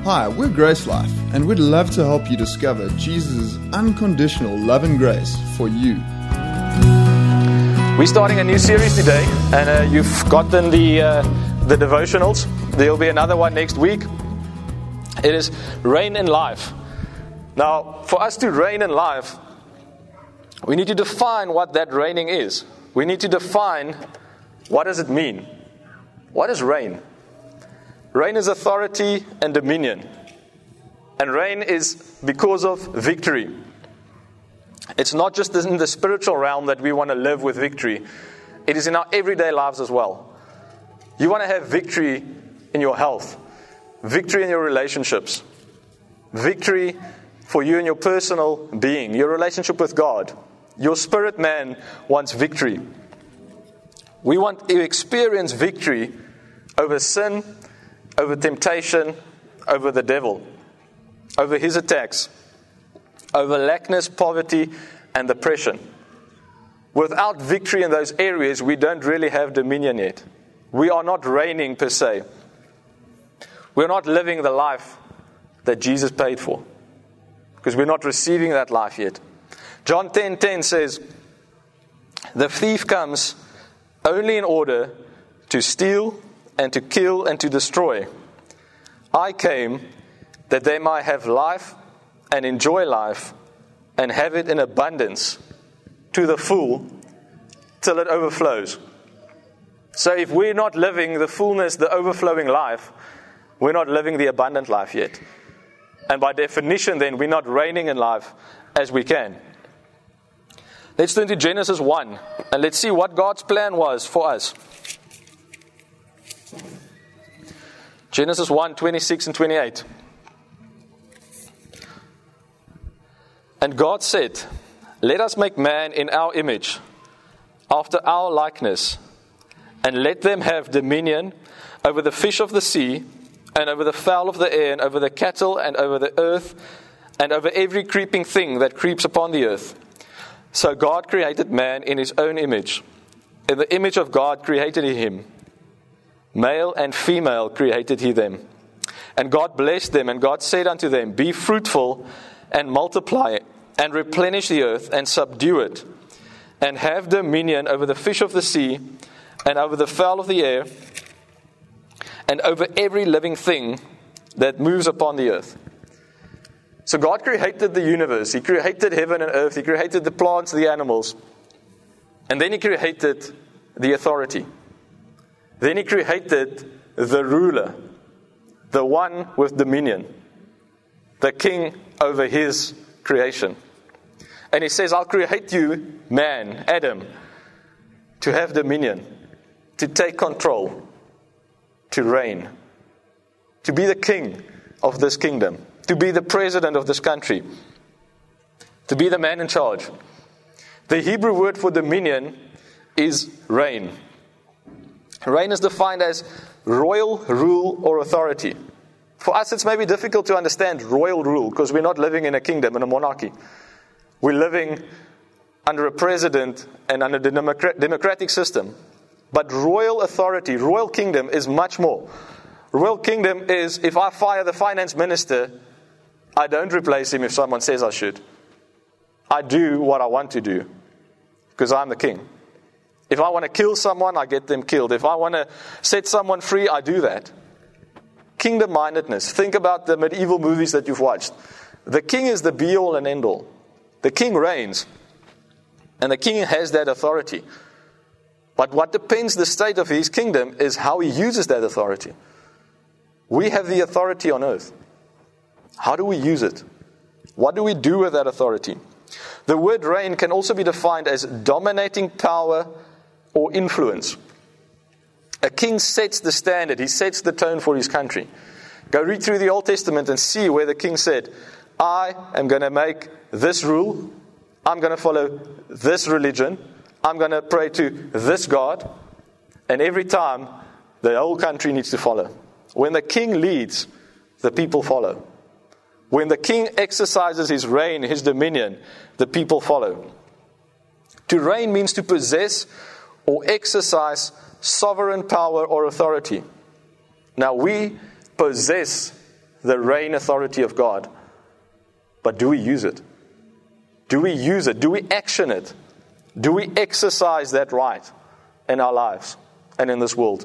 Hi, we're Grace Life, and we'd love to help you discover Jesus' unconditional love and grace for you. We're starting a new series today, and you've gotten the devotionals. There'll be another one next week. It is Reign in Life. Now, for us to reign in life, we need to define what that reigning is. We need to define what does it mean. What is reign? Reign is authority and dominion. And reign is because of victory. It's not just in the spiritual realm that we want to live with victory. It is in our everyday lives as well. You want to have victory in your health, victory in your relationships, victory for you and your personal being, your relationship with God. Your spirit man wants victory. We want to experience victory over sin, over temptation, over the devil, over his attacks, over lackness, poverty, and depression. Without victory in those areas, we don't really have dominion yet. We are not reigning per se. We're not living the life that Jesus paid for, because we're not receiving that life yet. John 10:10 says, "The thief comes only in order to steal and to kill and to destroy. I came that they might have life and enjoy life and have it in abundance to the full till it overflows." So if we're not living the fullness, the overflowing life, we're not living the abundant life yet. And by definition then, we're not reigning in life as we can. Let's turn to Genesis 1 and let's see what God's plan was for us. Genesis 1, 26 and 28. "And God said, Let us make man in our image, after our likeness, and let them have dominion over the fish of the sea, and over the fowl of the air, and over the cattle, and over the earth, and over every creeping thing that creeps upon the earth. So God created man in his own image. In the image of God created he him. Male and female created he them. And God blessed them, and God said unto them, Be fruitful, and multiply, and replenish the earth, and subdue it, and have dominion over the fish of the sea, and over the fowl of the air, and over every living thing that moves upon the earth." So God created the universe. He created heaven and earth. He created the plants, the animals. And then He created the authority. Then He created the ruler, the one with dominion, the king over His creation. And He says, I'll create you, man, Adam, to have dominion, to take control, to reign, to be the king of this kingdom, to be the president of this country, to be the man in charge. The Hebrew word for dominion is reign. Reign is defined as royal rule or authority. For us, it's maybe difficult to understand royal rule because we're not living in a kingdom, in a monarchy. We're living under a president and under the democratic system. But royal authority, royal kingdom is much more. Royal kingdom is, if I fire the finance minister, I don't replace him if someone says I should. I do what I want to do because I'm the king. If I want to kill someone, I get them killed. If I want to set someone free, I do that. Kingdom-mindedness. Think about the medieval movies that you've watched. The king is the be-all and end-all. The king reigns. And the king has that authority. But what depends the state of his kingdom is how he uses that authority. We have the authority on earth. How do we use it? What do we do with that authority? The word reign can also be defined as dominating power or influence. A king sets the standard. He sets the tone for his country. Go read through the Old Testament and see where the king said, I am going to make this rule. I'm going to follow this religion. I'm going to pray to this God. And every time, the whole country needs to follow. When the king leads, the people follow. When the king exercises his reign, his dominion, the people follow. To reign means to possess or exercise sovereign power or authority. Now we possess the reign authority of God. But do we use it? Do we use it? Do we action it? Do we exercise that right in our lives and in this world?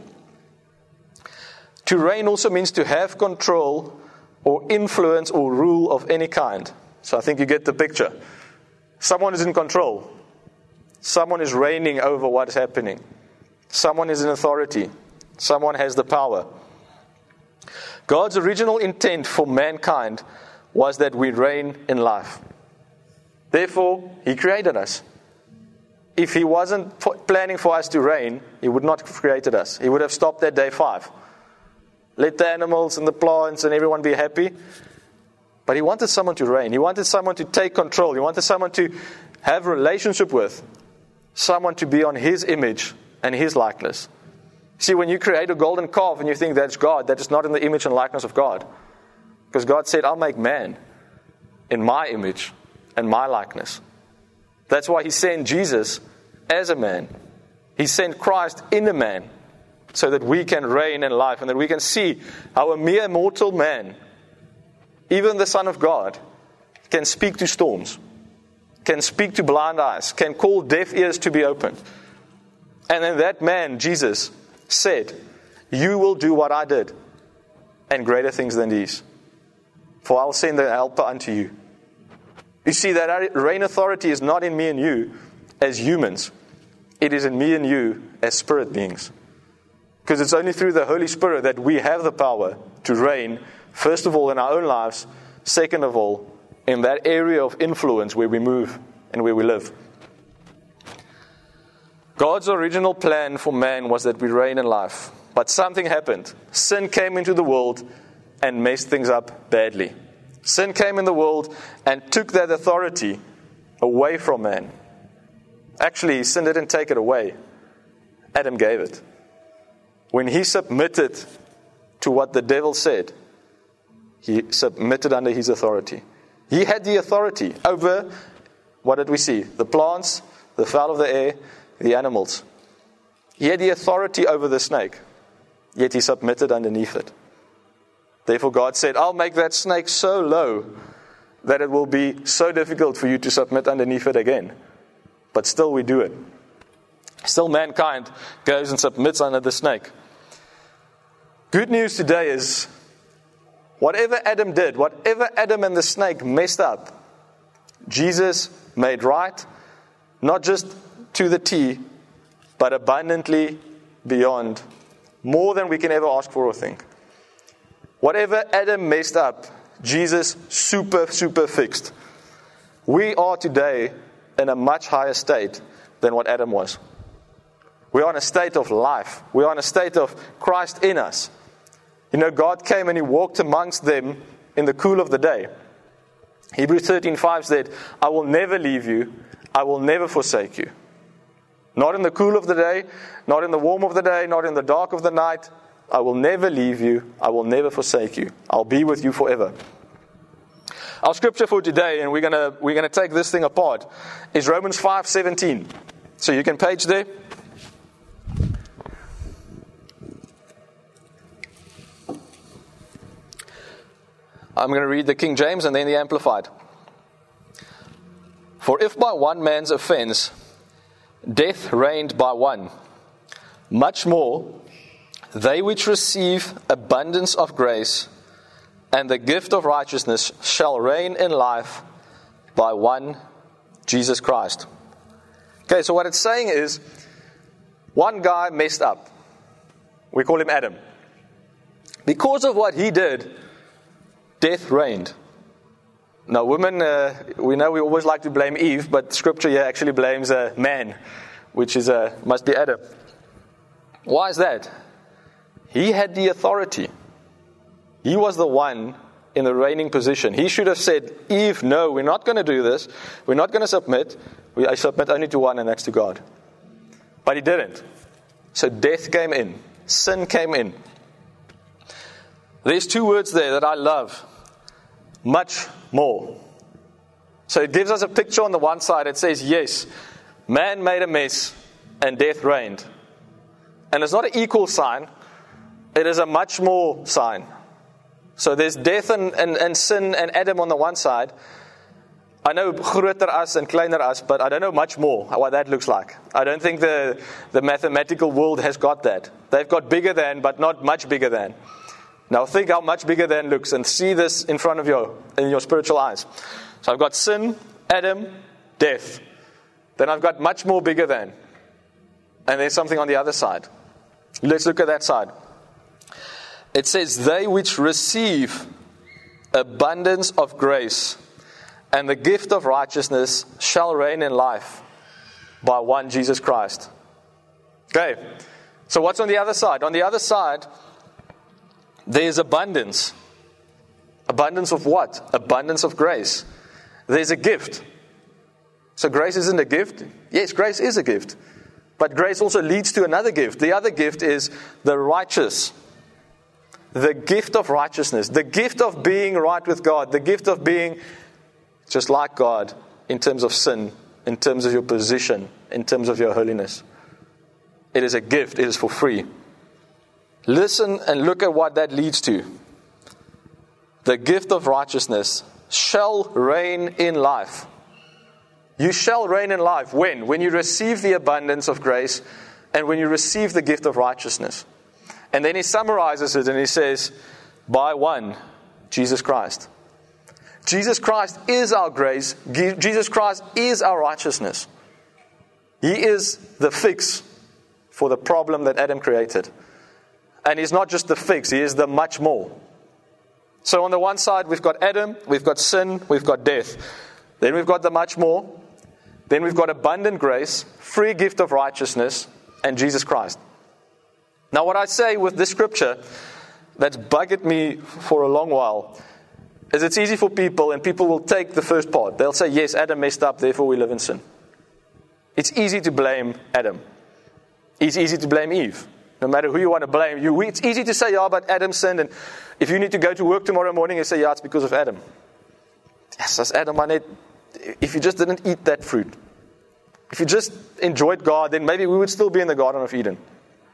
To reign also means to have control or influence or rule of any kind. So I think you get the picture. Someone is in control. Someone is reigning over what is happening. Someone is in authority. Someone has the power. God's original intent for mankind was that we reign in life. Therefore, He created us. If He wasn't planning for us to reign, He would not have created us. He would have stopped at day 5. Let the animals and the plants and everyone be happy. But He wanted someone to reign. He wanted someone to take control. He wanted someone to have a relationship with. Someone to be on His image and His likeness. See, when you create a golden calf and you think that's God, that is not in the image and likeness of God. Because God said, I'll make man in my image and my likeness. That's why He sent Jesus as a man. He sent Christ in a man so that we can reign in life and that we can see how a mere mortal man, even the Son of God, can speak to storms, can speak to blind eyes, can call deaf ears to be opened. And then that man, Jesus, said, you will do what I did, and greater things than these. For I'll send the helper unto you. You see, that reign authority is not in me and you as humans. It is in me and you as spirit beings. Because it's only through the Holy Spirit that we have the power to reign, first of all, in our own lives, second of all, in that area of influence where we move and where we live. God's original plan for man was that we reign in life. But something happened. Sin came into the world and messed things up badly. Sin came in the world and took that authority away from man. Actually, sin didn't take it away. Adam gave it. When he submitted to what the devil said, he submitted under his authority. He had the authority over, what did we see? The plants, the fowl of the air, the animals. He had the authority over the snake, yet he submitted underneath it. Therefore God said, I'll make that snake so low that it will be so difficult for you to submit underneath it again. But still we do it. Still mankind goes and submits under the snake. Good news today is, whatever Adam did, whatever Adam and the snake messed up, Jesus made right, not just to the T, but abundantly beyond, more than we can ever ask for or think. Whatever Adam messed up, Jesus super fixed. We are today in a much higher state than what Adam was. We are in a state of life. We are in a state of Christ in us. You know, God came and He walked amongst them in the cool of the day. Hebrews 13:5 said, I will never leave you. I will never forsake you. Not in the cool of the day, not in the warm of the day, not in the dark of the night. I will never leave you. I will never forsake you. I'll be with you forever. Our scripture for today, and we're gonna take this thing apart, is Romans 5:17. So you can page there. I'm going to read the King James and then the Amplified. For if by one man's offense death reigned by one, much more they which receive abundance of grace and the gift of righteousness shall reign in life by one, Jesus Christ. Okay, so what it's saying is, one guy messed up. We call him Adam. Because of what he did, death reigned. Now, women, we know we always like to blame Eve, but Scripture here actually blames man, which is must be Adam. Why is that? He had the authority. He was the one in the reigning position. He should have said, Eve, no, we're not going to do this. We're not going to submit. I submit only to one, and that's to God. But he didn't. So death came in. Sin came in. There's two words there that I love. Much more. So it gives us a picture on the one side. It says, yes, man made a mess and death reigned. And it's not an equal sign. It is a much more sign. So there's death and sin and Adam on the one side. I know groter as and kleiner as, but I don't know much more what that looks like. I don't think the mathematical world has got that. They've got bigger than, but not much bigger than. Now think how much bigger than looks and see this in front of you, in your spiritual eyes. So I've got sin, Adam, death. Then I've got much more bigger than. And there's something on the other side. Let's look at that side. It says, they which receive abundance of grace and the gift of righteousness shall reign in life by one Jesus Christ. Okay, so what's on the other side? On the other side, there's abundance. Abundance of what? Abundance of grace. There's a gift. So grace isn't a gift? Yes, grace is a gift. But grace also leads to another gift. The other gift is the righteous. The gift of righteousness. The gift of being right with God. The gift of being just like God in terms of sin, in terms of your position, in terms of your holiness. It is a gift. It is for free. Listen and look at what that leads to. The gift of righteousness shall reign in life. You shall reign in life. When? When you receive the abundance of grace and when you receive the gift of righteousness. And then he summarizes it and he says, by one, Jesus Christ. Jesus Christ is our grace. Jesus Christ is our righteousness. He is the fix for the problem that Adam created. And he's not just the fix, he is the much more. So on the one side, we've got Adam, we've got sin, we've got death. Then we've got the much more. Then we've got abundant grace, free gift of righteousness, and Jesus Christ. Now what I say with this scripture that's bugged me for a long while is it's easy for people, and people will take the first part. They'll say, yes, Adam messed up, therefore we live in sin. It's easy to blame Adam. It's easy to blame Eve. No matter who you want to blame, it's easy to say, yeah, but Adam sinned, and if you need to go to work tomorrow morning, you say, yeah, it's because of Adam. Yes, that's Adam. If you just didn't eat that fruit, if you just enjoyed God, then maybe we would still be in the Garden of Eden.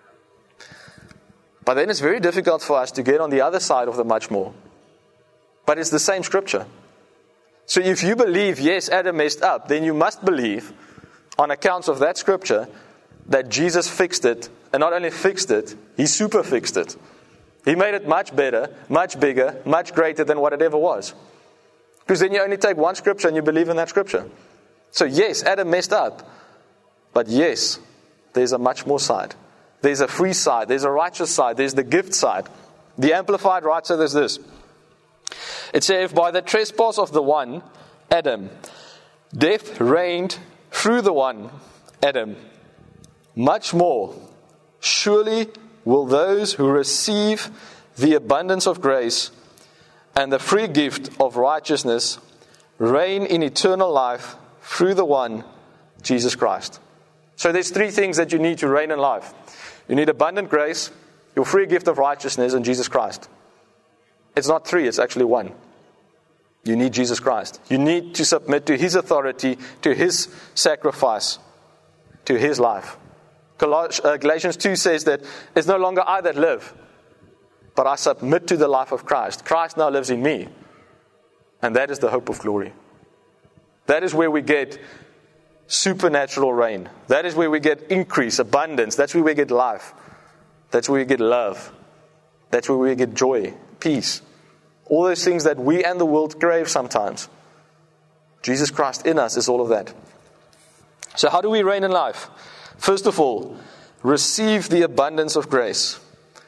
But then it's very difficult for us to get on the other side of the much more. But it's the same scripture. So if you believe, yes, Adam messed up, then you must believe, on account of that scripture, that Jesus fixed it. And not only fixed it, he super fixed it. He made it much better, much bigger, much greater than what it ever was. Because then you only take one scripture and you believe in that scripture. So yes, Adam messed up. But yes, there's a much more side. There's a free side. There's a righteous side. There's the gift side. The Amplified writes there's this. It says, by the trespass of the one, Adam, death reigned through the one, Adam. Much more, surely will those who receive the abundance of grace and the free gift of righteousness reign in eternal life through the one, Jesus Christ. So there's three things that you need to reign in life. You need abundant grace, your free gift of righteousness, and Jesus Christ. It's not three, it's actually one. You need Jesus Christ. You need to submit to his authority, to his sacrifice, to his life. Galatians 2 says that it's no longer I that live, but I submit to the life of Christ. Christ now lives in me. And that is the hope of glory. That is where we get supernatural reign. That is where we get increase, abundance. That's where we get life. That's where we get love. That's where we get joy, peace. All those things that we and the world crave sometimes. Jesus Christ in us is all of that. So how do we reign in life? First of all, receive the abundance of grace.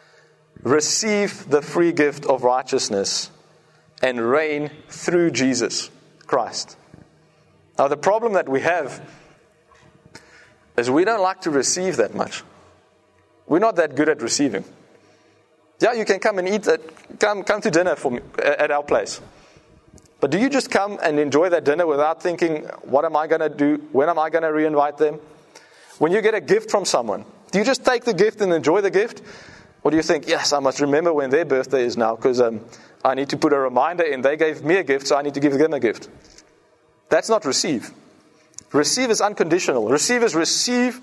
Receive the free gift of righteousness and reign through Jesus Christ. Now the problem that we have is we don't like to receive that much. We're not that good at receiving. Yeah, you can come and eat come to dinner at our place. But do you just come and enjoy that dinner without thinking, what am I going to do? When am I going to re-invite them? When you get a gift from someone, do you just take the gift and enjoy the gift? Or do you think, yes, I must remember when their birthday is now because I need to put a reminder in. They gave me a gift, so I need to give them a gift. That's not receive. Receive is unconditional. Receive is receive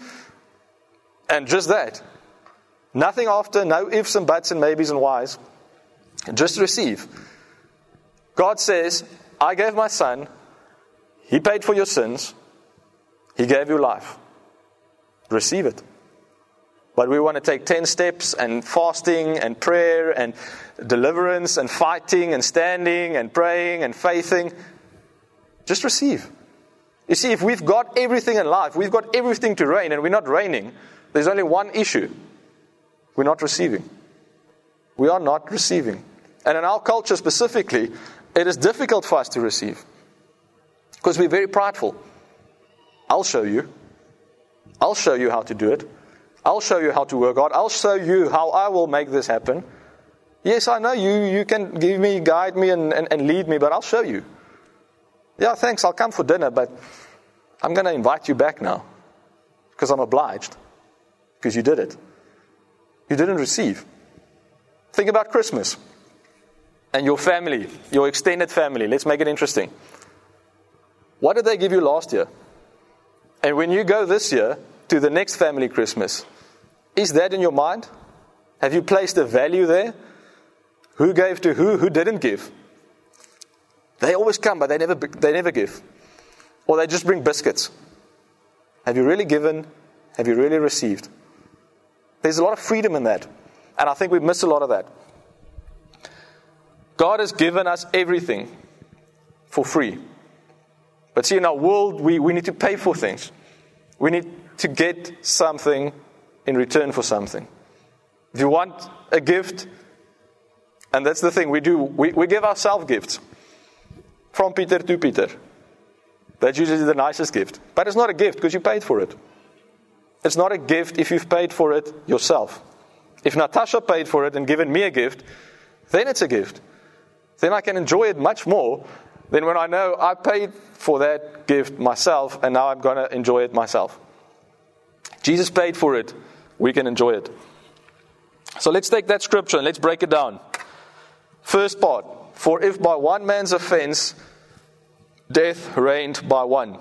and just that. Nothing after, no ifs and buts and maybes and whys. Just receive. God says, I gave my son. He paid for your sins. He gave you life. Receive it. But we want to take 10 steps and fasting and prayer and deliverance and fighting and standing and praying and faithing. Just receive. You see, if we've got everything in life, we've got everything to reign, and we're not reigning, there's only one issue. We're not receiving. We are not receiving. And in our culture specifically, it is difficult for us to receive. Because we're very prideful. I'll show you. I'll show you how to do it. I'll show you how to work out. I'll show you how I will make this happen. Yes, I know you can give me, guide me and lead me, but I'll show you. Yeah, thanks, I'll come for dinner, but I'm going to invite you back now. Because I'm obliged. Because you did it. You didn't receive. Think about Christmas. And your family, your extended family. Let's make it interesting. What did they give you last year? And when you go this year to the next family Christmas, is that in your mind? Have you placed a value there? Who gave to who? Who didn't give? They always come, but they never give. Or they just bring biscuits. Have you really given? Have you really received? There's a lot of freedom in that. And I think we miss a lot of that. God has given us everything for free. But see, in our world, we need to pay for things. We need to get something in return for something. If you want a gift, and that's the thing we do, we give ourselves gifts. From Peter to Peter. That's usually the nicest gift. But it's not a gift because you paid for it. It's not a gift if you've paid for it yourself. If Natasha paid for it and given me a gift, then it's a gift. Then I can enjoy it much more than when I know I paid for that gift myself and now I'm going to enjoy it myself. Jesus paid for it. We can enjoy it. So let's take that scripture and let's break it down. First part. For if by one man's offense, death reigned by one.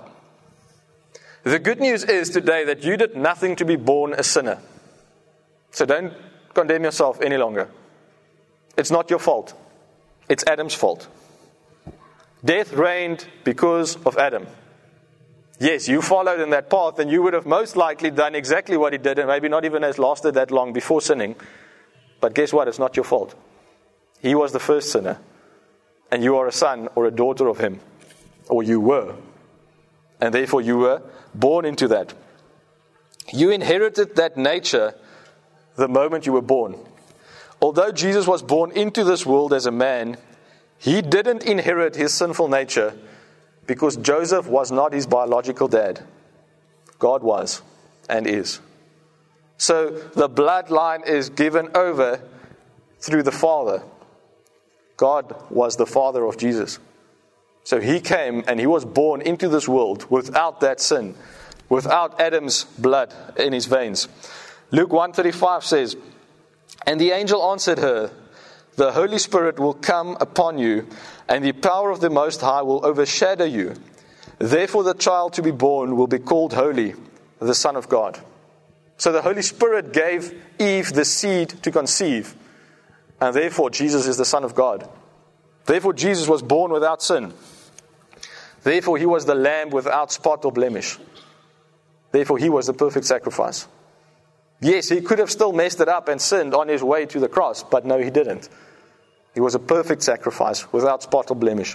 The good news is today that you did nothing to be born a sinner. So don't condemn yourself any longer. It's not your fault. It's Adam's fault. Death reigned because of Adam. Yes, you followed in that path and you would have most likely done exactly what he did and maybe not even has lasted that long before sinning. But guess what? It's not your fault. He was the first sinner. And you are a son or a daughter of him. Or you were. And therefore you were born into that. You inherited that nature the moment you were born. Although Jesus was born into this world as a man, he didn't inherit his sinful nature because Joseph was not his biological dad. God was and is. So the bloodline is given over through the Father. God was the father of Jesus. So he came and he was born into this world without that sin, without Adam's blood in his veins. Luke 1:35 says, and the angel answered her, the Holy Spirit will come upon you, and the power of the Most High will overshadow you. Therefore the child to be born will be called Holy, the Son of God. So the Holy Spirit gave Eve the seed to conceive. And therefore, Jesus is the Son of God. Therefore, Jesus was born without sin. Therefore, he was the lamb without spot or blemish. Therefore, he was the perfect sacrifice. Yes, he could have still messed it up and sinned on his way to the cross, but no, he didn't. He was a perfect sacrifice without spot or blemish.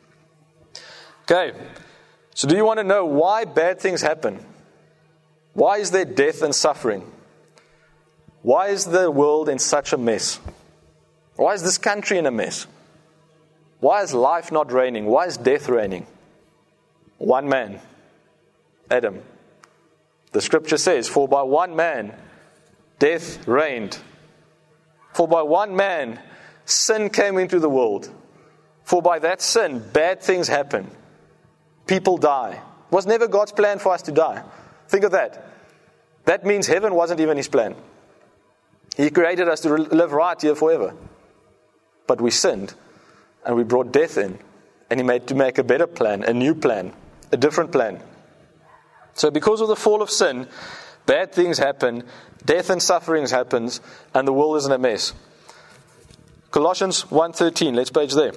Okay, so do you want to know why bad things happen? Why is there death and suffering? Why is the world in such a mess? Why is this country in a mess? Why is life not reigning? Why is death reigning? One man, Adam. The scripture says, for by one man, death reigned. For by one man, sin came into the world. For by that sin, bad things happen. People die. It was never God's plan for us to die. Think of that. That means heaven wasn't even his plan. He created us to live right here forever. But we sinned, and we brought death in. And he made to make a better plan, a new plan, a different plan. So because of the fall of sin, bad things happen, death and sufferings happens, and the world is in a mess. Colossians 1:13, let's page there.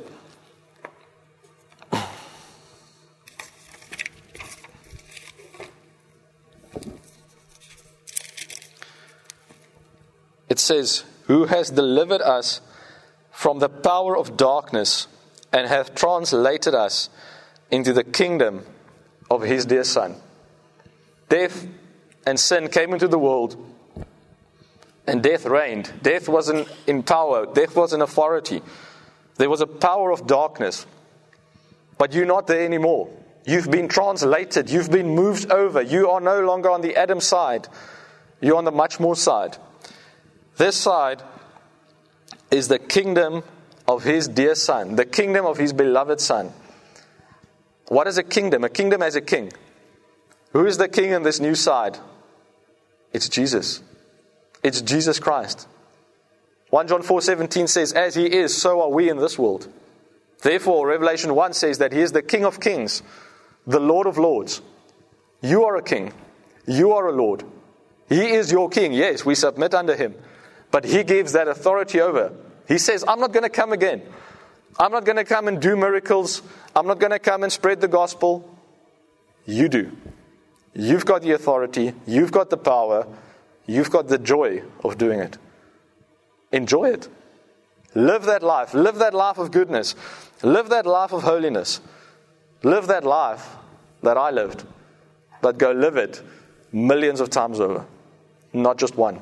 It says, who has delivered us from the power of darkness and hath translated us into the kingdom of his dear Son. Death and sin came into the world, and death reigned. Death wasn't in power. Death was in authority. There was a power of darkness. But you're not there anymore. You've been translated. You've been moved over. You are no longer on the Adam side. You're on the much more side. This side is the kingdom of his dear Son, the kingdom of his beloved Son. What is a kingdom? A kingdom has a king. Who is the king in this new side? It's Jesus. It's Jesus Christ. 1 John 4:17 says, as he is, so are we in this world. Therefore, Revelation 1 says that he is the King of kings, the Lord of lords. You are a king. You are a Lord. He is your king. Yes, we submit under him. But he gives that authority over. He says, I'm not going to come again. I'm not going to come and do miracles. I'm not going to come and spread the gospel. You do. You've got the authority. You've got the power. You've got the joy of doing it. Enjoy it. Live that life. Live that life of goodness. Live that life of holiness. Live that life that I lived. But go live it millions of times over. Not just one.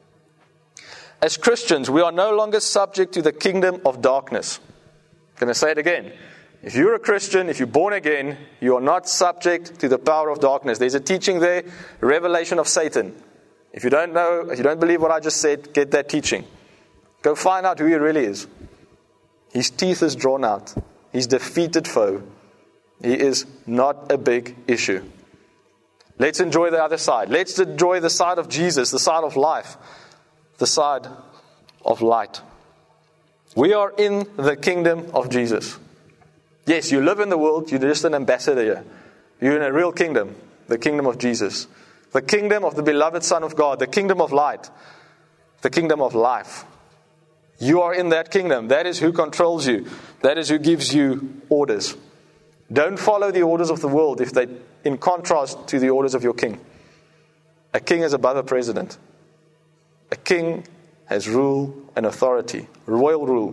As Christians, we are no longer subject to the kingdom of darkness. I'm going to say it again. If you're a Christian, if you're born again, you are not subject to the power of darkness. There's a teaching there, revelation of Satan. If you don't know, if you don't believe what I just said, get that teaching. Go find out who he really is. His teeth is drawn out. He's defeated foe. He is not a big issue. Let's enjoy the other side. Let's enjoy the side of Jesus, the side of life, the side of light. We are in the kingdom of Jesus. Yes, you live in the world, you're just an ambassador here. You're in a real kingdom, the kingdom of Jesus. The kingdom of the beloved Son of God, the kingdom of light, the kingdom of life. You are in that kingdom. That is who controls you. That is who gives you orders. Don't follow the orders of the world if they in contrast to the orders of your king. A king is above a president. A king has rule and authority, royal rule.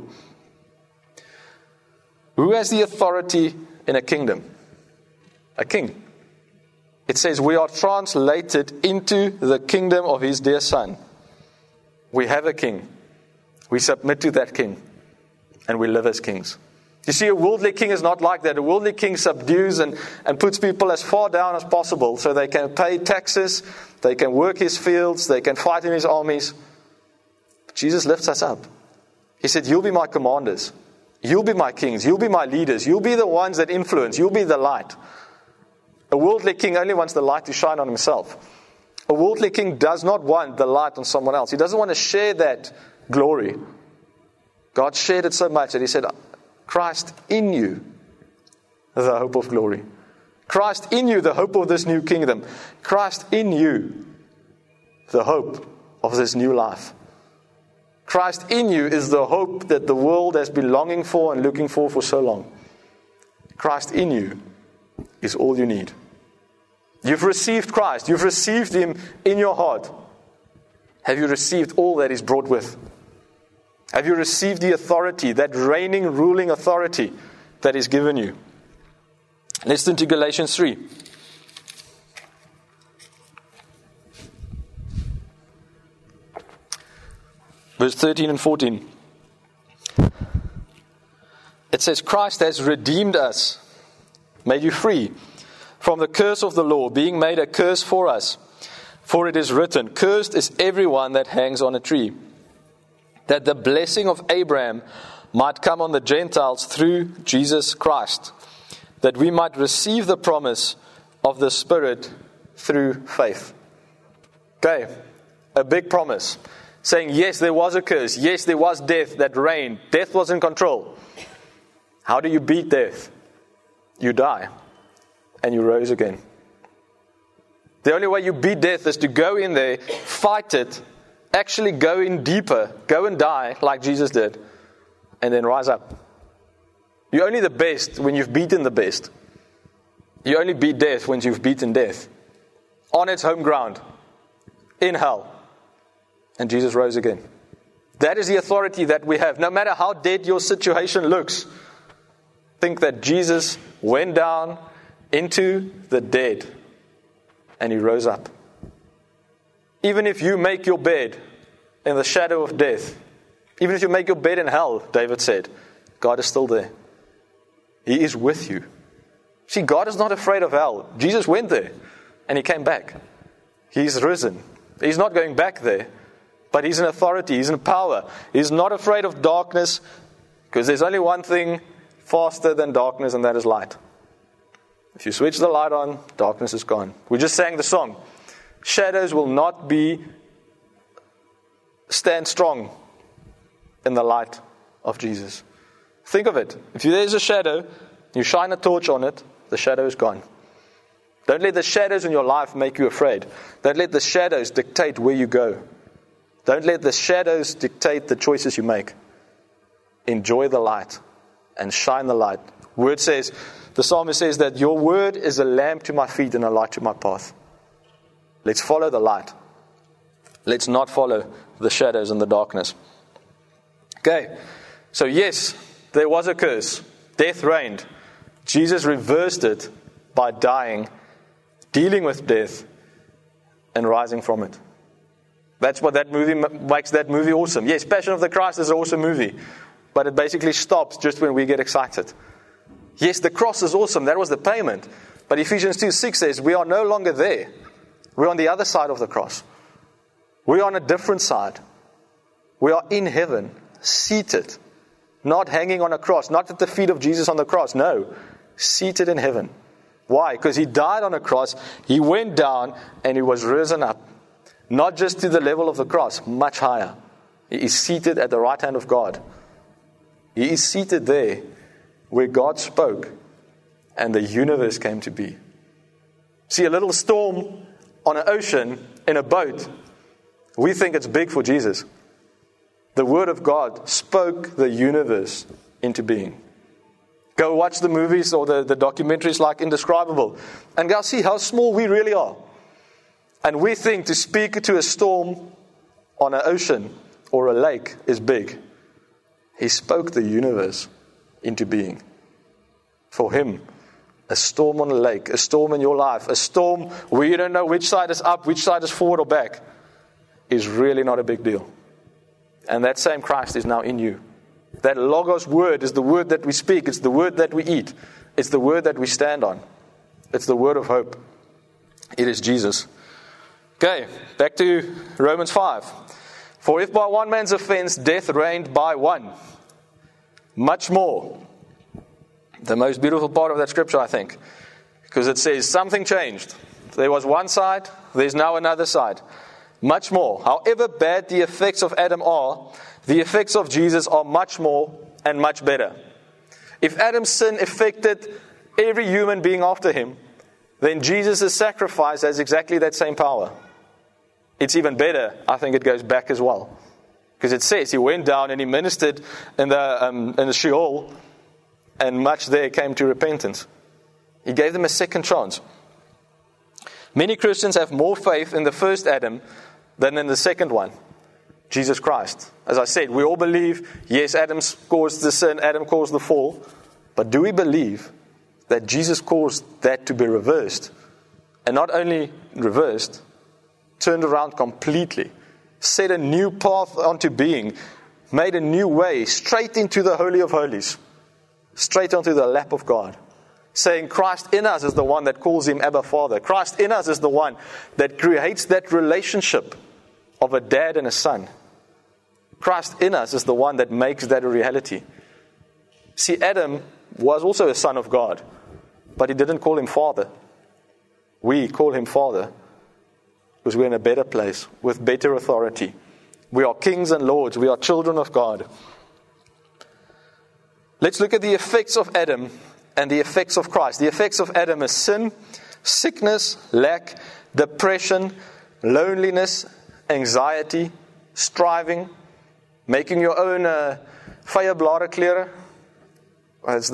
Who has the authority in a kingdom? A king. It says we are translated into the kingdom of his dear Son. We have a king. We submit to that king. And we live as kings. You see, a worldly king is not like that. A worldly king subdues and puts people as far down as possible so they can pay taxes, they can work his fields, they can fight in his armies. But Jesus lifts us up. He said, you'll be my commanders. You'll be my kings. You'll be my leaders. You'll be the ones that influence. You'll be the light. A worldly king only wants the light to shine on himself. A worldly king does not want the light on someone else. He doesn't want to share that glory. God shared it so much that he said, Christ in you, the hope of glory. Christ in you, the hope of this new kingdom. Christ in you, the hope of this new life. Christ in you is the hope that the world has been longing for and looking for so long. Christ in you is all you need. You've received Christ. You've received Him in your heart. Have you received all that He's brought with? Have you received the authority, that reigning, ruling authority that He's given you? Let's turn to Galatians 3. Verse 13 and 14. It says, Christ has redeemed us, made you free from the curse of the law, being made a curse for us. For it is written, cursed is everyone that hangs on a tree, that the blessing of Abraham might come on the Gentiles through Jesus Christ, that we might receive the promise of the Spirit through faith. Okay, a big promise. Saying, yes, there was a curse. Yes, there was death that reigned. Death was in control. How do you beat death? You die. And you rose again. The only way you beat death is to go in there, fight it, actually go in deeper, go and die like Jesus did. and then rise up. You're only the best when you've beaten the best. You only beat death when you've beaten death. On its home ground. In hell. And Jesus rose again. That is the authority that we have. No matter how dead your situation looks, think that Jesus went down into the dead and He rose up. Even if you make your bed in the shadow of death, even if you make your bed in hell, David said, God is still there. He is with you. See, God is not afraid of hell. Jesus went there and He came back. He's risen. He's not going back there, but He's in authority. He's in power. He's not afraid of darkness, because there's only one thing faster than darkness, and that is light. If you switch the light on, darkness is gone. We just sang the song. Shadows will not stand strong in the light of Jesus. Think of it. If there's a shadow, you shine a torch on it, the shadow is gone. Don't let the shadows in your life make you afraid. Don't let the shadows dictate where you go. Don't let the shadows dictate the choices you make. Enjoy the light and shine the light. The psalmist says that your word is a lamp to my feet and a light to my path. Let's follow the light. Let's not follow the shadows and the darkness. Okay, so yes, there was a curse. Death reigned. Jesus reversed it by dying, dealing with death, and rising from it. That's what that movie makes that movie awesome. Yes, Passion of the Christ is an awesome movie, but it basically stops just when we get excited. Yes, the cross is awesome. That was the payment. But Ephesians 2:6 says we are no longer there. We're on the other side of the cross. We're on a different side. We are in heaven, seated, not hanging on a cross, not at the feet of Jesus on the cross. No, seated in heaven. Why? Because He died on a cross, He went down, and He was risen up. Not just to the level of the cross, much higher. He is seated at the right hand of God. He is seated there where God spoke and the universe came to be. See, a little storm on an ocean in a boat, we think it's big for Jesus. The Word of God spoke the universe into being. Go watch the movies or the documentaries like Indescribable and go see how small we really are. And we think to speak to a storm on an ocean or a lake is big. He spoke the universe into being. For Him, a storm on a lake, a storm in your life, a storm where you don't know which side is up, which side is forward or back, is really not a big deal. And that same Christ is now in you. That Logos word is the word that we speak. It's the word that we eat. It's the word that we stand on. It's the word of hope. It is Jesus. Okay, back to Romans 5. For if by one man's offense death reigned by one, much more. The most beautiful part of that scripture, I think. Because it says something changed. There was one side, there's now another side. Much more. However bad the effects of Adam are, the effects of Jesus are much more and much better. If Adam's sin affected every human being after him, then Jesus' sacrifice has exactly that same power. It's even better. I think it goes back as well. Because it says He went down and He ministered in the Sheol, and much there came to repentance. He gave them a second chance. Many Christians have more faith in the first Adam than in the second one, Jesus Christ. As I said, we all believe, yes, Adam caused the sin, Adam caused the fall. But do we believe that Jesus caused that to be reversed? And not only reversed, turned around completely, set a new path onto being, made a new way straight into the Holy of Holies, straight onto the lap of God, saying Christ in us is the one that calls Him Abba Father. Christ in us is the one that creates that relationship of a dad and a son. Christ in us is the one that makes that a reality. See, Adam was also a son of God, but He didn't call Him Father. We call Him Father because we're in a better place with better authority. We are kings and lords. We are children of God. Let's look at the effects of Adam and the effects of Christ. The effects of Adam is sin, sickness, lack, depression, loneliness, anxiety, striving, making your own Vye blare klere. That's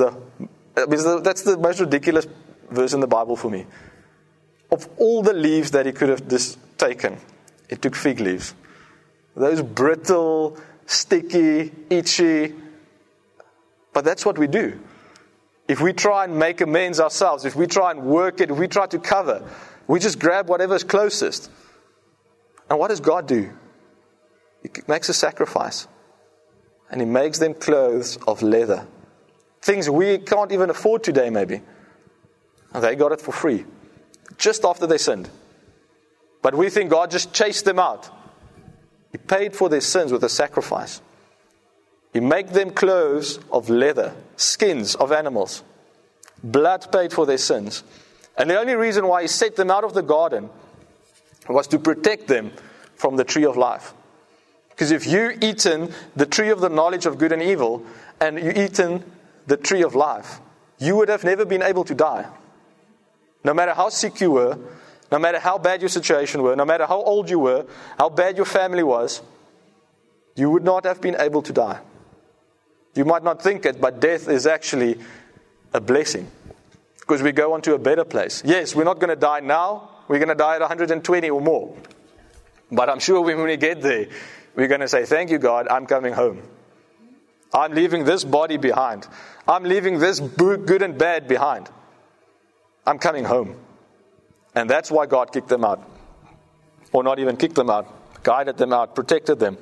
the most ridiculous verse in the Bible for me. Of all the leaves that he could have just taken, he took fig leaves. Those brittle, sticky, itchy. But that's what we do. If we try and make amends ourselves, if we try and work it, if we try to cover, we just grab whatever's closest. And what does God do? He makes a sacrifice. And He makes them clothes of leather. Things we can't even afford today, maybe. And they got it for free. Just after they sinned. But we think God just chased them out. He paid for their sins with a sacrifice. He made them clothes of leather, skins of animals. Blood paid for their sins. And the only reason why He set them out of the garden was to protect them from the tree of life. Because if you eaten the tree of the knowledge of good and evil, and you eaten the tree of life, you would have never been able to die. No matter how sick you were, no matter how bad your situation were, no matter how old you were, how bad your family was, you would not have been able to die. You might not think it, but death is actually a blessing. Because we go on to a better place. Yes, we're not going to die now. We're going to die at 120 or more. But I'm sure when we get there, we're going to say, thank you, God, I'm coming home. I'm leaving this body behind. I'm leaving this good and bad behind. I'm coming home. And that's why God kicked them out. Or not even kicked them out. Guided them out. Protected them.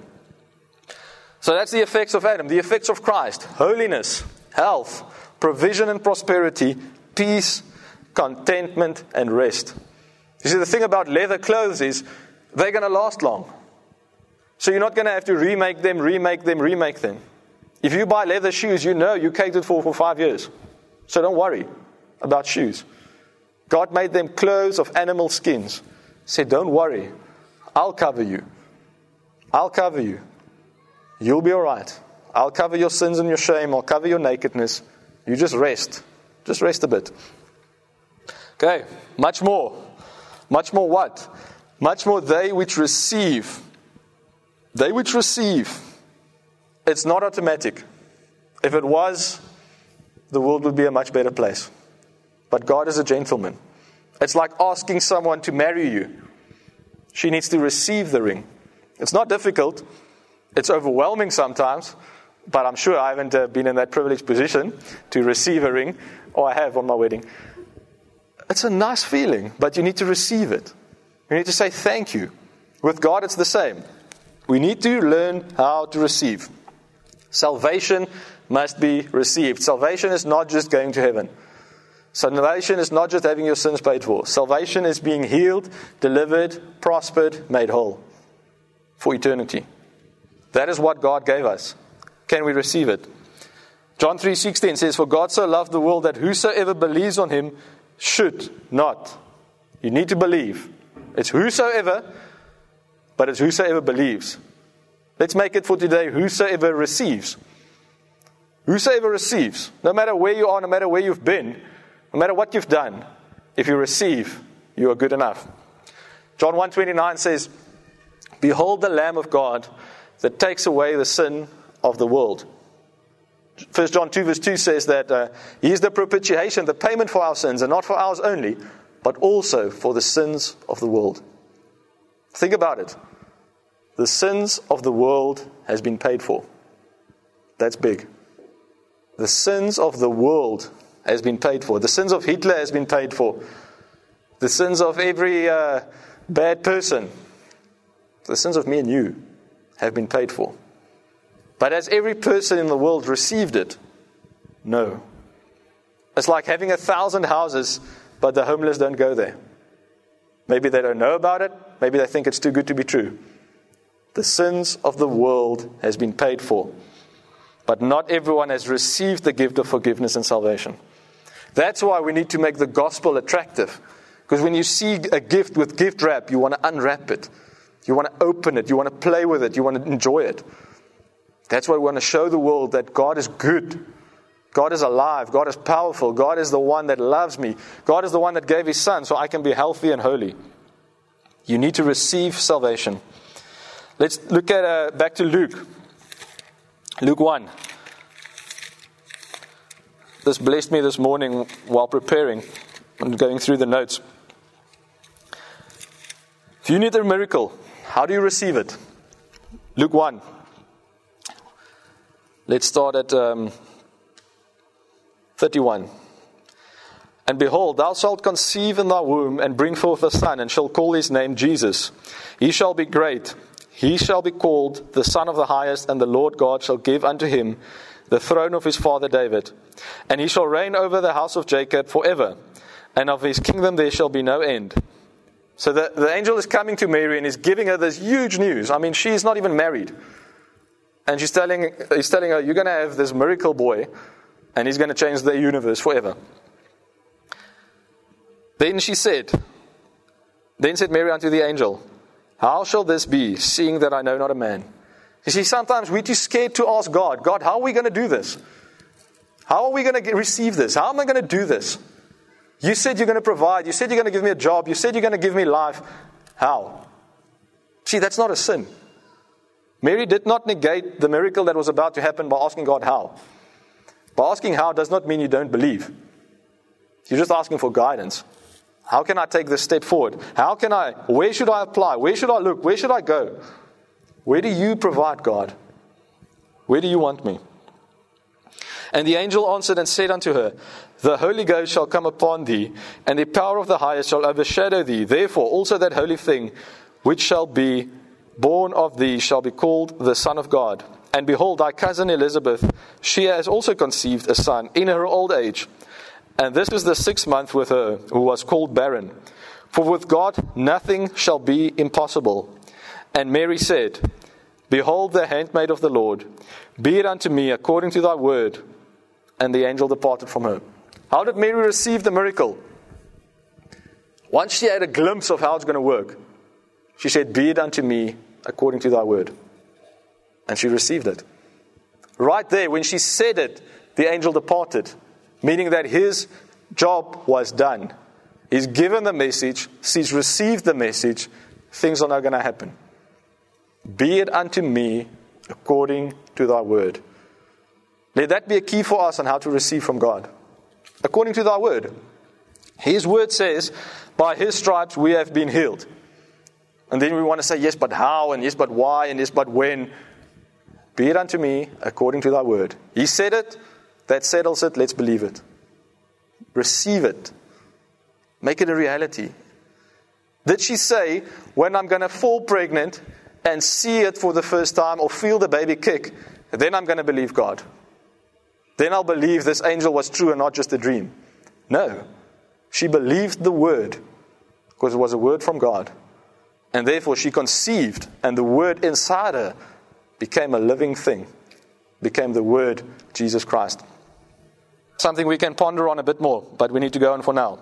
So that's the effects of Adam. The effects of Christ. Holiness, health, provision and prosperity, peace, contentment and rest. You see, the thing about leather clothes is they're going to last long. So you're not going to have to remake them. If you buy leather shoes, you know you catered for 5 years. So don't worry about shoes. God made them clothes of animal skins. He said, don't worry. I'll cover you. I'll cover you. You'll be all right. I'll cover your sins and your shame. I'll cover your nakedness. You just rest. Just rest a bit. Okay, much more. Much more what? Much more they which receive. They which receive. It's not automatic. If it was, the world would be a much better place. But God is a gentleman. It's like asking someone to marry you. She needs to receive the ring. It's not difficult. It's overwhelming sometimes. But I'm sure I haven't been in that privileged position to receive a ring. Or I have on my wedding. It's a nice feeling, but you need to receive it. You need to say thank you. With God, it's the same. We need to learn how to receive. Salvation must be received. Salvation is not just going to heaven. Salvation is not just having your sins paid for. Salvation is being healed, delivered, prospered, made whole for eternity. That is what God gave us. Can we receive it? John 3:16 says, for God so loved the world that whosoever believes on Him should not. You need to believe. It's whosoever, but it's whosoever believes. Let's make it for today, whosoever receives. Whosoever receives. No matter where you are, no matter where you've been, no matter what you've done, if you receive, you are good enough. John 1:29 says, behold the Lamb of God that takes away the sin of the world. 1 John 2 verse 2 says that He is the propitiation, the payment for our sins, and not for ours only, but also for the sins of the world. Think about it. The sins of the world has been paid for. That's big. The sins of the world has been paid for. The sins of Hitler has been paid for. The sins of every bad person. The sins of me and you have been paid for. But has every person in the world received it? No. It's like having 1,000 houses, but the homeless don't go there. Maybe they don't know about it. Maybe they think it's too good to be true. The sins of the world has been paid for. But not everyone has received the gift of forgiveness and salvation. That's why we need to make the gospel attractive. Because when you see a gift with gift wrap, you want to unwrap it. You want to open it. You want to play with it. You want to enjoy it. That's why we want to show the world that God is good. God is alive. God is powerful. God is the one that loves me. God is the one that gave His Son so I can be healthy and holy. You need to receive salvation. Let's look at back to Luke. Luke 1. This blessed me this morning while preparing and going through the notes. If you need a miracle, how do you receive it? Luke 1. Let's start at 31. And behold, thou shalt conceive in thy womb, and bring forth a son, and shall call his name Jesus. He shall be great. He shall be called the Son of the Highest, and the Lord God shall give unto him the throne of his father David. And he shall reign over the house of Jacob forever, and of his kingdom there shall be no end. So the angel is coming to Mary and is giving her this huge news. I mean, she's not even married. And he's telling her, you're going to have this miracle boy, and he's going to change the universe forever. Then said Mary unto the angel, how shall this be, seeing that I know not a man? You see, sometimes we're too scared to ask God, how are we going to do this? How are we going to receive this? How am I going to do this? You said you're going to provide. You said you're going to give me a job. You said you're going to give me life. How? See, that's not a sin. Mary did not negate the miracle that was about to happen by asking God how. By asking how does not mean you don't believe. You're just asking for guidance. How can I take this step forward? Where should I apply? Where should I look? Where should I go? Where do you provide, God? Where do you want me? And the angel answered and said unto her, the Holy Ghost shall come upon thee, and the power of the Highest shall overshadow thee. Therefore also that holy thing which shall be born of thee shall be called the Son of God. And behold, thy cousin Elizabeth, she has also conceived a son in her old age. And this is the 6th month with her, who was called barren. For with God nothing shall be impossible. And Mary said, behold, the handmaid of the Lord, be it unto me according to thy word. And the angel departed from her. How did Mary receive the miracle? Once she had a glimpse of how it's going to work, she said, be it unto me according to thy word. And she received it. Right there, when she said it, the angel departed. Meaning that his job was done. He's given the message. She's received the message. Things are not going to happen. Be it unto me according to thy word. Let that be a key for us on how to receive from God. According to thy word. His word says, by his stripes we have been healed. And then we want to say, yes, but how? And yes, but why? And yes, but when? Be it unto me according to thy word. He said it. That settles it. Let's believe it. Receive it. Make it a reality. Did she say, when I'm going to fall pregnant and see it for the first time or feel the baby kick, then I'm going to believe God? Then I'll believe this angel was true and not just a dream. No. She believed the word because it was a word from God. And therefore she conceived, and the word inside her became a living thing. Became the word Jesus Christ. Something we can ponder on a bit more, but we need to go on for now.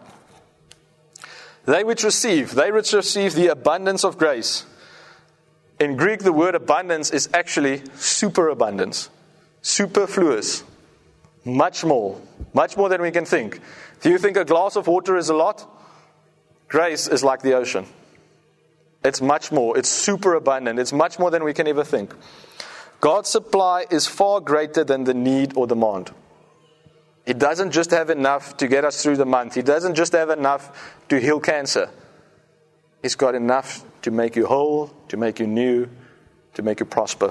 They which receive the abundance of grace. In Greek, the word abundance is actually superabundance. Superfluous. Much more than we can think. Do you think a glass of water is a lot? Grace is like the ocean. It's much more. It's superabundant. It's much more than we can ever think. God's supply is far greater than the need or demand. He doesn't just have enough to get us through the month. He doesn't just have enough to heal cancer. He's got enough to make you whole, to make you new, to make you prosper.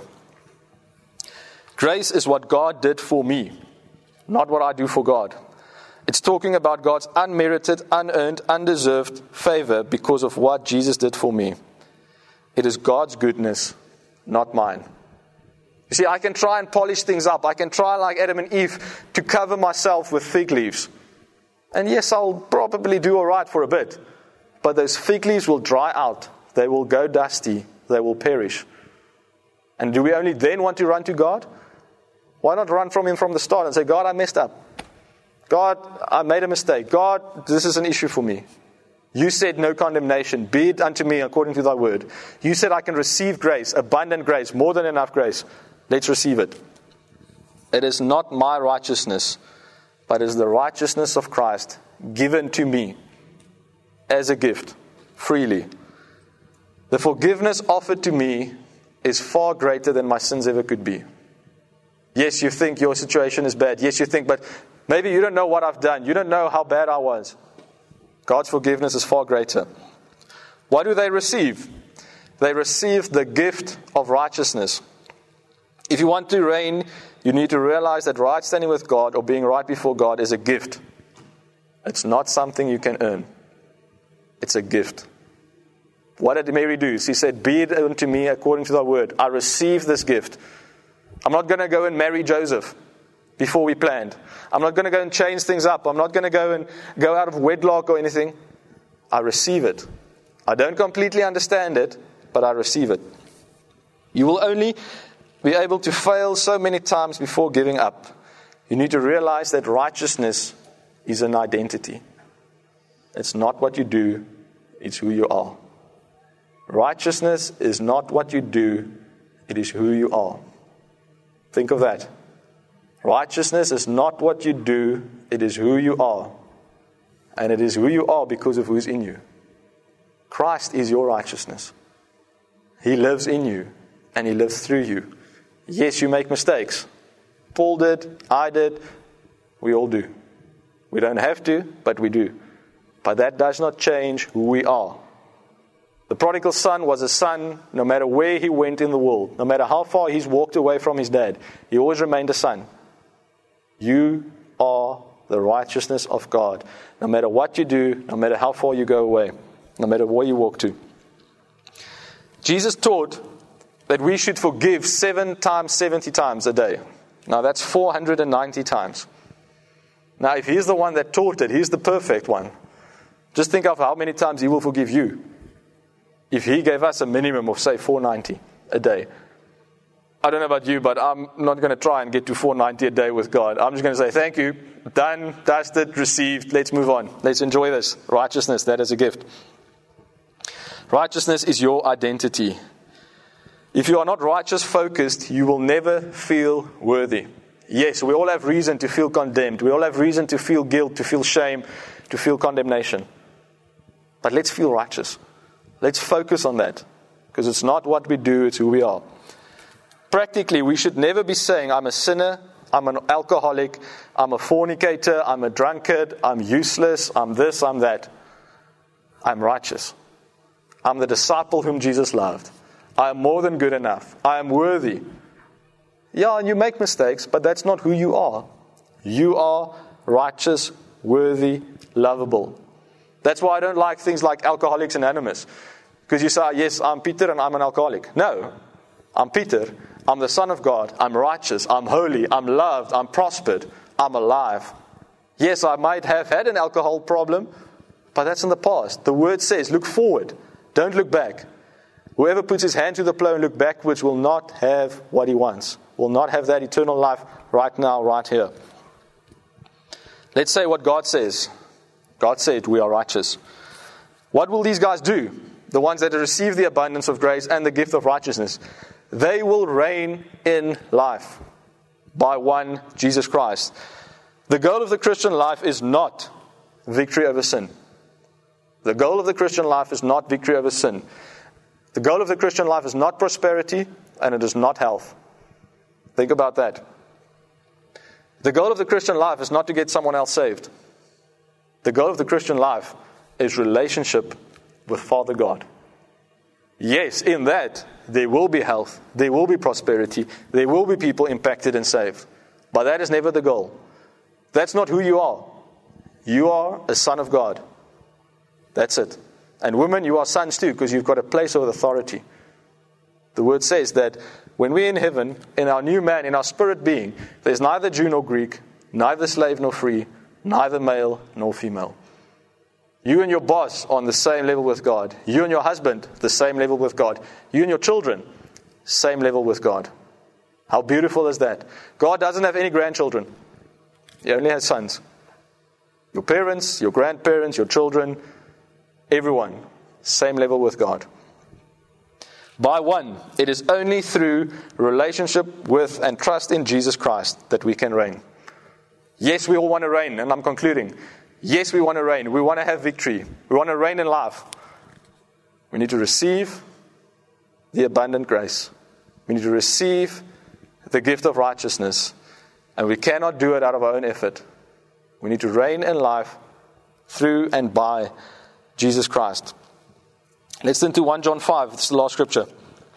Grace is what God did for me, not what I do for God. It's talking about God's unmerited, unearned, undeserved favor because of what Jesus did for me. It is God's goodness, not mine. You see, I can try and polish things up. I can try like Adam and Eve to cover myself with fig leaves. And yes, I'll probably do all right for a bit. But those fig leaves will dry out. They will go dusty. They will perish. And do we only then want to run to God? Why not run from Him from the start and say, God, I messed up. God, I made a mistake. God, this is an issue for me. You said no condemnation. Be it unto me according to thy word. You said I can receive grace, abundant grace, more than enough grace. Let's receive it. It is not my righteousness, but it is the righteousness of Christ given to me as a gift, freely. The forgiveness offered to me is far greater than my sins ever could be. Yes, you think your situation is bad. Yes, you think, but Maybe you don't know what I've done. You don't know how bad I was. God's forgiveness is far greater. What do they receive? They receive the gift of righteousness. If you want to reign, you need to realize that right standing with God or being right before God is a gift. It's not something you can earn. It's a gift. What did Mary do? She said, "Be it unto me according to thy word." I receive this gift. I'm not going to go and marry Joseph before we planned. I'm not going to go and change things up. I'm not going to go out of wedlock or anything. I receive it. I don't completely understand it, but I receive it. You will only be able to fail so many times before giving up. You need to realize that righteousness is an identity. It's not what you do, it's who you are. Righteousness is not what you do, it is who you are. Think of that. Righteousness is not what you do, it is who you are. And it is who you are because of who's in you. Christ is your righteousness. He lives in you and He lives through you. Yes, you make mistakes. Paul did, I did, we all do. We don't have to, but we do. But that does not change who we are. The prodigal son was a son no matter where he went in the world. No matter how far he's walked away from his dad, he always remained a son. You are the righteousness of God. No matter what you do, no matter how far you go away, no matter where you walk to. Jesus taught that we should forgive 7 times 70 times a day. Now that's 490 times. Now if He's the one that taught it, He's the perfect one. Just think of how many times He will forgive you. If He gave us a minimum of, say, 490 a day. I don't know about you, but I'm not going to try and get to 490 a day with God. I'm just going to say, thank you, done, dusted, received, let's move on. Let's enjoy this. Righteousness, that is a gift. Righteousness is your identity. If you are not righteous focused, you will never feel worthy. Yes, we all have reason to feel condemned. We all have reason to feel guilt, to feel shame, to feel condemnation. But let's feel righteous. Let's focus on that. Because it's not what we do, it's who we are. Practically, we should never be saying, I'm a sinner, I'm an alcoholic, I'm a fornicator, I'm a drunkard, I'm useless, I'm this, I'm that. I'm righteous. I'm the disciple whom Jesus loved. I am more than good enough. I am worthy. Yeah, and you make mistakes, but that's not who you are. You are righteous, worthy, lovable. That's why I don't like things like Alcoholics Anonymous. Because you say, yes, I'm Peter and I'm an alcoholic. No, I'm Peter. I'm the Son of God. I'm righteous. I'm holy. I'm loved. I'm prospered. I'm alive. Yes, I might have had an alcohol problem, but that's in the past. The Word says, look forward. Don't look back. Whoever puts his hand to the plow and look backwards will not have what he wants. Will not have that eternal life right now, right here. Let's say what God says. God said we are righteous. What will these guys do? The ones that receive the abundance of grace and the gift of righteousness. They will reign in life by one Jesus Christ. The goal of the Christian life is not victory over sin. The goal of the Christian life is not victory over sin. The goal of the Christian life is not prosperity, and it is not health. Think about that. The goal of the Christian life is not to get someone else saved. The goal of the Christian life is relationship with Father God. Yes, in that, there will be health, there will be prosperity, there will be people impacted and saved. But that is never the goal. That's not who you are. You are a son of God. That's it. And women, you are sons too, because you've got a place of authority. The Word says that when we're in heaven, in our new man, in our spirit being, there's neither Jew nor Greek, neither slave nor free, neither male nor female. You and your boss are on the same level with God. You and your husband, the same level with God. You and your children, same level with God. How beautiful is that? God doesn't have any grandchildren. He only has sons. Your parents, your grandparents, your children, everyone, same level with God. By one, it is only through relationship with and trust in Jesus Christ that we can reign. Yes, we all want to reign, and I'm concluding. Yes, we want to reign. We want to have victory. We want to reign in life. We need to receive the abundant grace. We need to receive the gift of righteousness. And we cannot do it out of our own effort. We need to reign in life through and by Jesus Christ. Let's turn to 1 John 5. This is the last scripture.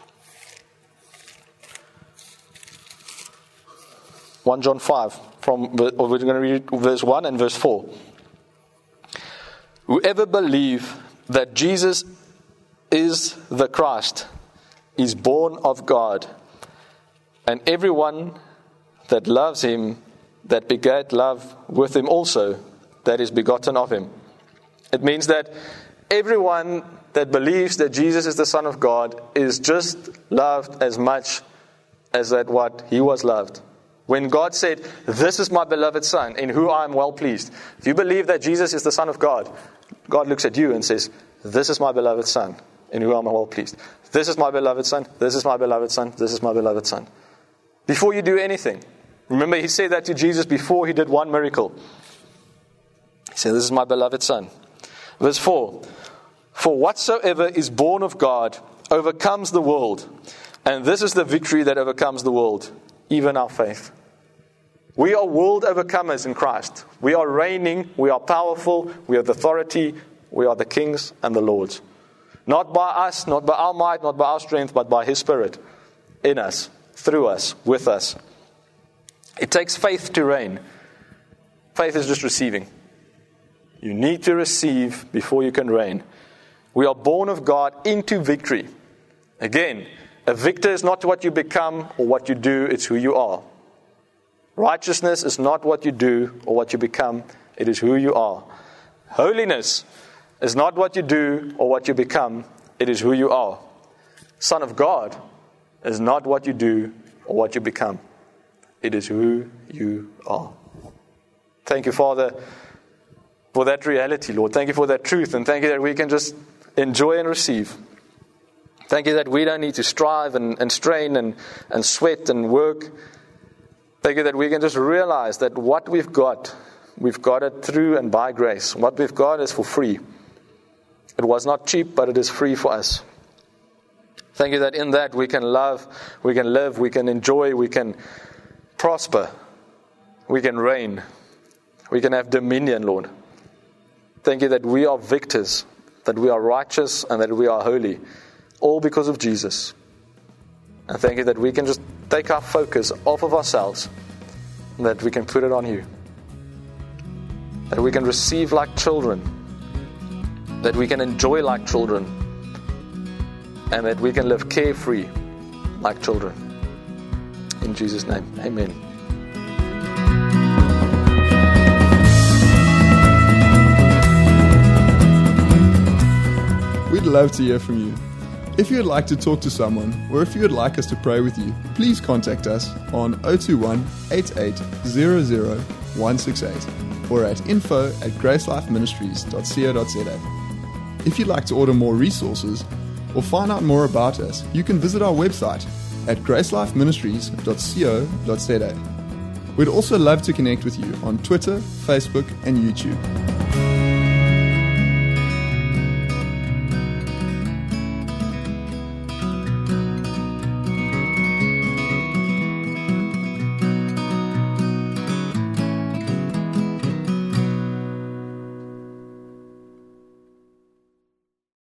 1 John 5. We're going to read verse 1 and verse 4. Whoever believes that Jesus is the Christ is born of God, and everyone that loves him, that begat love with him also, that is begotten of him. It means that everyone that believes that Jesus is the Son of God is just loved as much as that what he was loved. When God said, "This is my beloved Son, in whom I am well pleased." If you believe that Jesus is the Son of God, God looks at you and says, "This is my beloved Son, in whom I am well pleased. This is my beloved Son, this is my beloved Son, this is my beloved Son." Before you do anything. Remember, he said that to Jesus before he did one miracle. He said, "This is my beloved Son." Verse 4. For whatsoever is born of God overcomes the world. And this is the victory that overcomes the world, even our faith. We are world overcomers in Christ. We are reigning, we are powerful, we are the authority, we are the kings and the lords. Not by us, not by our might, not by our strength, but by His Spirit in us, through us, with us. It takes faith to reign. Faith is just receiving. You need to receive before you can reign. We are born of God into victory. Again, a victor is not what you become or what you do, it's who you are. Righteousness is not what you do or what you become, it is who you are. Holiness is not what you do or what you become, it is who you are. Son of God is not what you do or what you become, it is who you are. Thank you, Father, for that reality, Lord. Thank you for that truth, and thank you that we can just enjoy and receive. Thank you that we don't need to strive and strain and sweat and work. Thank you that we can just realize that what we've got it through and by grace. What we've got is for free. It was not cheap, but it is free for us. Thank you that in that we can love, we can live, we can enjoy, we can prosper, we can reign, we can have dominion, Lord. Thank you that we are victors, that we are righteous, and that we are holy, all because of Jesus. And thank you that we can just take our focus off of ourselves, and that we can put it on you. That we can receive like children, that we can enjoy like children, and that we can live carefree like children. In Jesus' name, amen. We'd love to hear from you. If you'd like to talk to someone, or if you would like us to pray with you, please contact us on 021 88 00 168 or at info@gracelifeministries.co.za. If you'd like to order more resources or find out more about us, you can visit our website at gracelifeministries.co.za. We'd also love to connect with you on Twitter, Facebook, and YouTube.